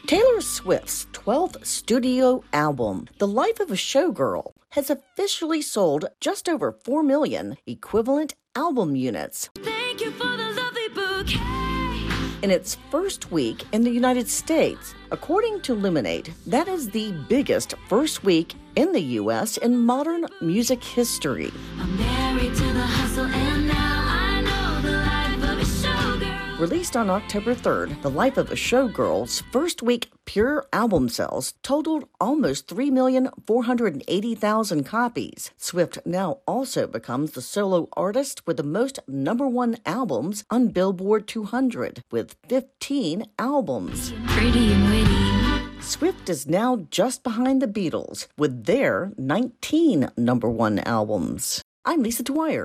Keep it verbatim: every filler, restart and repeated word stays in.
Taylor Swift's twelfth studio album, The Life of a Showgirl, has officially sold just over four million equivalent album units. Thank you for the lovely bouquet. In its first week in the United States, according to Luminate, that is the biggest first week in the U S in modern music history. I'm married to the hustle and now I know the life of a showgirl. Released on October third, The Life of a Showgirl's first week pure album sales totaled almost three million four hundred eighty thousand copies. Swift now also becomes the solo artist with the most number one albums on Billboard two hundred, with fifteen albums. Pretty and witty. Swift is now just behind the Beatles with their nineteen number one albums. I'm Lisa Dwyer.